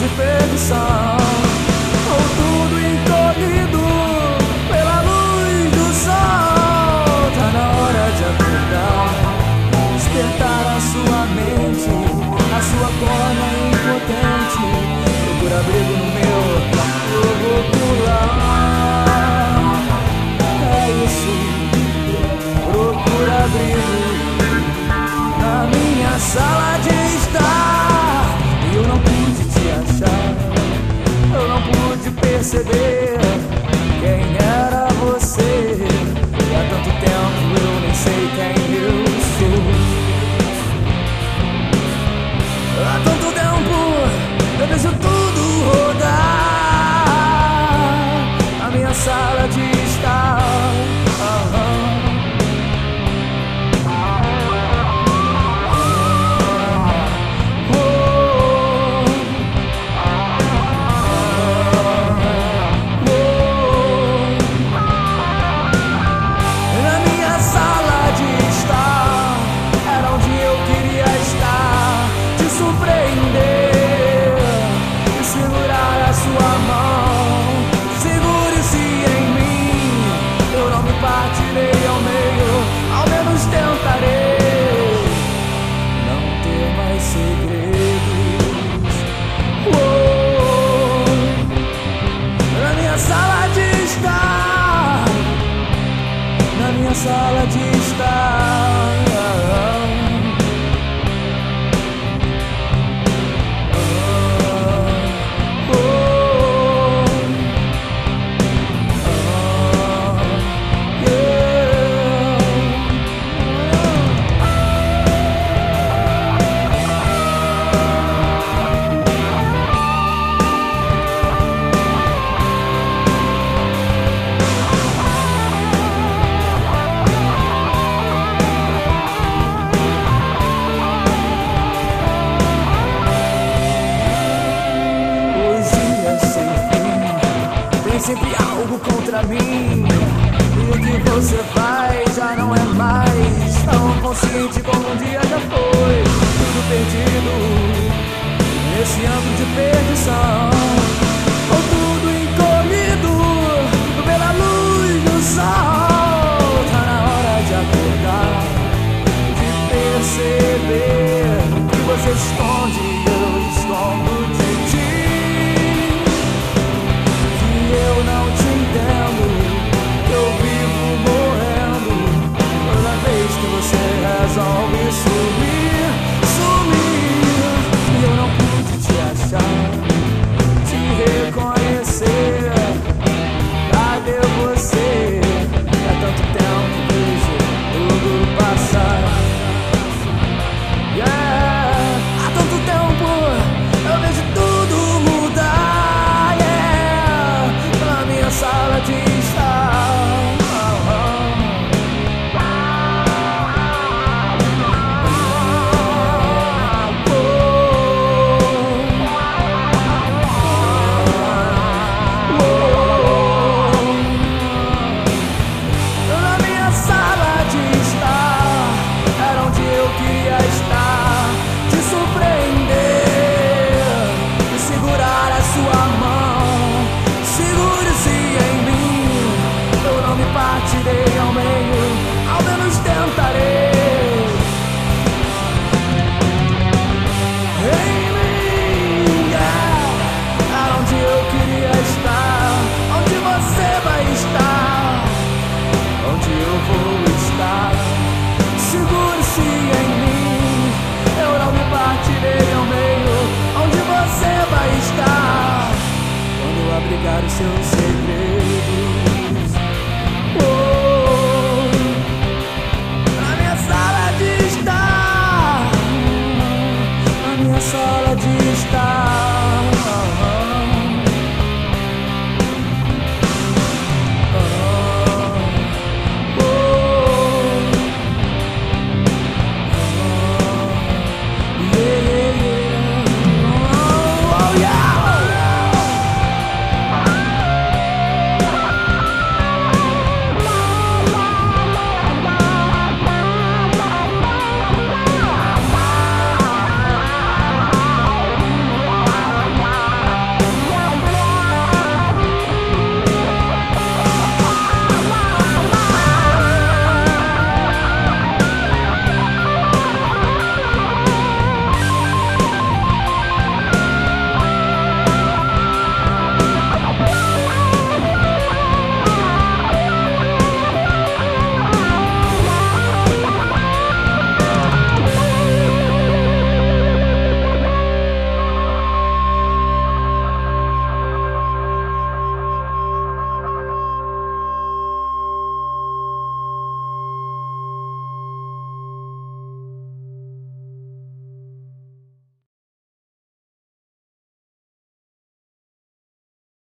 de perdição, ou tudo encolhido pela luz do sol. Tá na hora de acordar, despertar a sua mente, a sua corna impotente. Procura abrigo no meu jogo pular. É isso, procura abrigo na minha sala de estar. E eu não pude te achar, eu não pude perceber quem era você. E há tanto tempo eu nem sei quem eu sou. Há tanto tempo eu vejo tudo rodar na minha sala de estar. Partirei ao meio, ao menos tentarei não ter mais segredos. Na minha sala de estar, na minha sala de estar. Sempre algo contra mim, e o que você faz já não é mais tão consciente como um dia já foi. Tudo perdido nesse antro de perdição, ou tudo encolhido pela luz do sol. Tá na hora de acordar, de perceber que você esconde e eu escondo de ti. Eu não te entendo, eu vivo morrendo toda vez que você resolve sumir. E eu não pude te achar, te reconhecer. Cadê você? Há tanto tempo vejo tudo passar. Há tanto tempo eu vejo tudo mudar. Na minha sala de estar. Na minha sala de estar era onde eu queria estar, te surpreender e segurar a sua mão. Segure-se em mim, eu não me partirei ao meio, ao menos tentarei. Em mim, é onde eu queria estar, onde você vai estar, onde eu vou estar. Segure-se em mim, eu não me partirei ao meio, onde você vai estar quando eu abrigar o seu segredo.